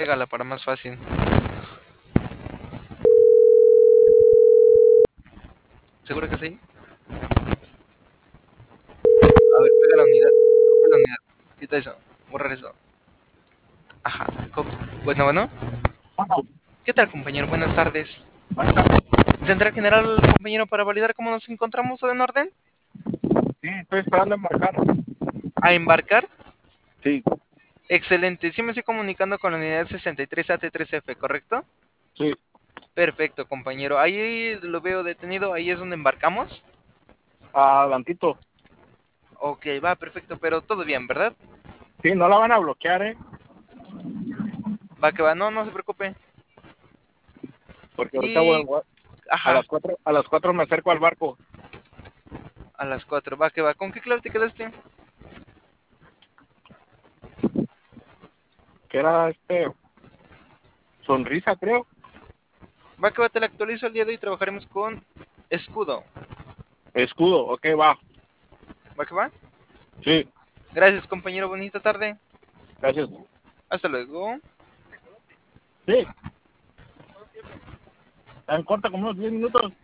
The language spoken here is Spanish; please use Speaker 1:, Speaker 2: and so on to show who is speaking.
Speaker 1: Pégala para más fácil. ¿Seguro que sí? A ver, pega la unidad. Copia la unidad. Quita eso. Borrar eso. Ajá. Bueno, bueno. ¿Qué tal, compañero? Buenas tardes. ¿Central General, compañero, para validar cómo nos encontramos? ¿Todo en orden?
Speaker 2: Sí, estoy esperando embarcar.
Speaker 1: ¿A embarcar?
Speaker 2: Sí,
Speaker 1: Excelente. Sí me estoy comunicando con la unidad 63 AT3F, ¿correcto?
Speaker 2: sí,
Speaker 1: Perfecto, compañero. Ahí lo veo detenido. Ahí es donde embarcamos.
Speaker 2: adelantito.
Speaker 1: Ok, va, perfecto. Pero todo bien, ¿verdad?
Speaker 2: Sí, no la van a bloquear,
Speaker 1: Va que va. No, no se preocupe.
Speaker 2: porque ahorita
Speaker 1: Y... Ajá.
Speaker 2: a las 4 me acerco al barco.
Speaker 1: A las 4. Va que va. ¿Con qué clave te quedaste?
Speaker 2: Que era sonrisa, creo.
Speaker 1: Va que va, te la actualizo el día de hoy. Trabajaremos con escudo.
Speaker 2: Escudo, ok, va.
Speaker 1: ¿Va que va?
Speaker 2: Sí,
Speaker 1: Gracias, compañero. Bonita tarde.
Speaker 2: gracias.
Speaker 1: Hasta luego.
Speaker 2: Sí, en corta como unos 10 minutos.